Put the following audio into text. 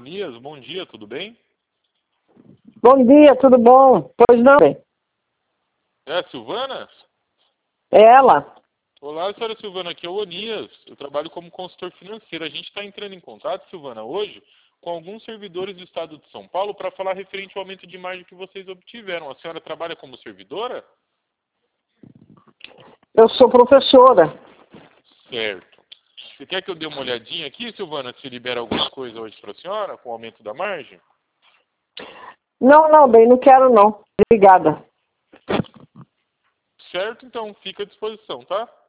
Onias, bom dia, tudo bem? Bom dia, tudo bom? Pois não, bem. É a Silvana? É ela? Olá, senhora Silvana, aqui é o Onias. Eu trabalho como consultor financeiro. A gente está entrando em contato, Silvana, hoje com alguns servidores do estado de São Paulo para falar referente ao aumento de margem que vocês obtiveram. A senhora trabalha como servidora? Eu sou professora. Certo. Você quer que eu dê uma olhadinha aqui, Silvana, se libera alguma coisa hoje para a senhora com o aumento da margem? Não, bem, não quero não. Obrigada. Certo, então fica à disposição, tá?